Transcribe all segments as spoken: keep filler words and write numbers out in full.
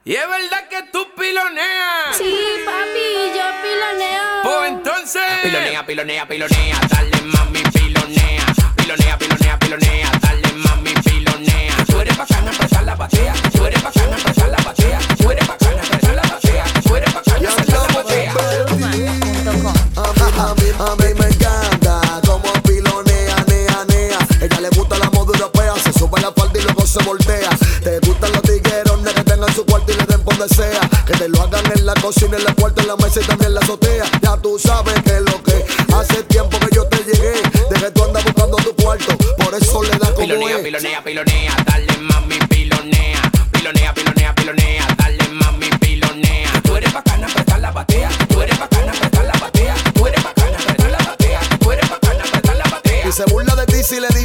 Y es verdad que tú piloneas. Sí, papi, yo piloneo. Pues entonces. Pilonea, pilonea, pilonea, dale mami, pilonea. Pilonea, pilonea, pilonea, dale mami, pilonea. Tú eres bacana, apretar la batea. Tú eres bacana, apretar la batea. Tú eres bacana, apretar la batea. Tú eres bacana, apretar la batea. A mí, a mí me encanta como pilonea, nea, nea. Ella le gusta la moda europea, se sube la falda y luego se voltea. Te gustan los tigueros, que tengan su cuarto y le den por donde sea. Que te lo hagan en la cocina, en la puerta, en la mesa y también en la azotea. Ya tú sabes que lo que hace tiempo que yo te llegué, de que tú andas buscando tu cuarto, por eso le da como Pilonea, es. pilonea, pilonea, dale mami, pilonea. Pilonea, pilonea, pilonea, dale mami, pilonea. Tú eres bacana, apretar la batea. Tú eres bacana, apretar la batea. Tú eres bacana, apretar la batea. Tú eres bacana, apretar la batea. Y se burla de ti si le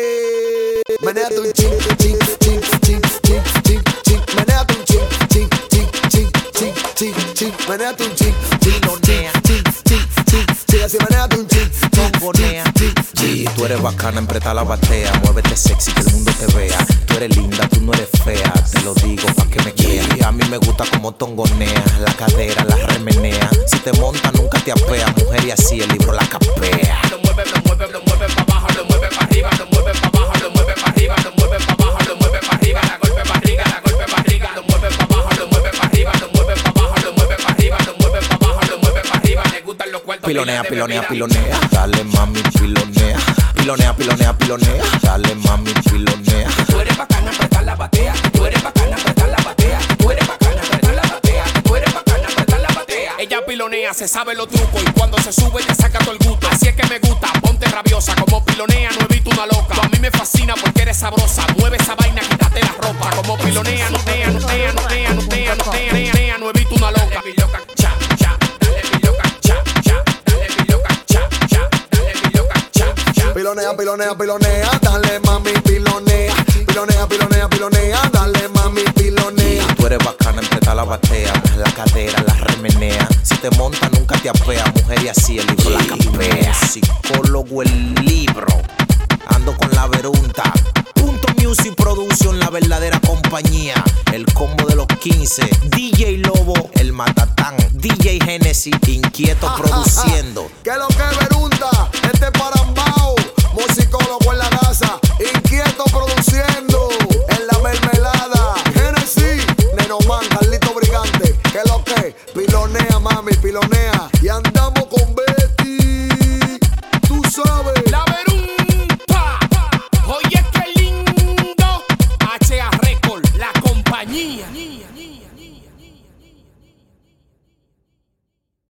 dice menea tu chin, chin, chin, chin, chin, chin, chin. Menea tu chin, chin, chin, chin, chin, chin, chin. Menea tu chin, chin, Pilonea. chin, chin, chin, chin. Así menea tu chin, chin, Bombonea. chin, chin. Sí, tú eres bacana, empreta la batea. Muévete sexy, que el mundo te vea. Tú eres linda, tú no eres fea. Te lo digo pa' que me creas. Y a mí me gusta como tongonea. La cadera, la remenea. Si te monta, nunca te apea. Mujer, y así el libro la capea. Lo mueve, lo mueve, lo mueve pa' abajo, lo mueve pa' arriba, lo mueve pa' abajo, lo mueve pa' arriba, lo mueve pa' abajo, lo mueve pa' arriba, la golpe barriga, la golpe barriga, lo mueve pa' abajo, lo mueve pa' arriba, lo mueve pa' abajo, lo mueve pa' arriba, lo mueve pa' abajo, lo mueve pa' arriba, le gustan los cuartos. Pilonea, pilonea, pilonea. Dale mami, pilonea. Pilonea, pilonea, pilonea. Dale mami, pilonea. Tú eres bacana, apretar la batea. Tú eres bacana, apretar la batea. Tú eres bacana, apretar la batea. Tú eres bacana, apretar la batea. Ella pilonea, se sabe los trucos y cuando se sube le saca todo el gusto. Así es que me gusta, ponte rabiosa como pilonea, no evito una loca. Tú a mí me fascina porque eres sabrosa. Mueve esa vaina, quítate la ropa. Como pilonea, no tea, no tea, no tea, no tea, no tea, no tea, no evito una loca. Dale mi loca, cha, cha, dale mi loca, cha, cha, dale mi loca, cha, cha, dale mi loca, cha, cha. Pilonea, pilonea, pilonea, dale mami, pilonea. Pilonea, pilonea, pilonea, dale mami, pilonea. Tú eres bacana, empreta la batea. La cadera, la remenea. Si te monta, nunca te apea. Mujer, y así el libro la capea. Psicólogo, el libro. Ando con la verunta. Punto Music Production, la verdadera compañía. El combo de los quince. D J Lobo, el Matatán. D J Genesis, inquieto produciendo. Que lo que verunta, este parambao. Musicólogo en la casa, inquieto produciendo. En la mermelada, Genesis, Nenoman, Carlito Brigante. Que lo que, pilonea mami, pilonea. Y andamos con Betty. Tú sabes. La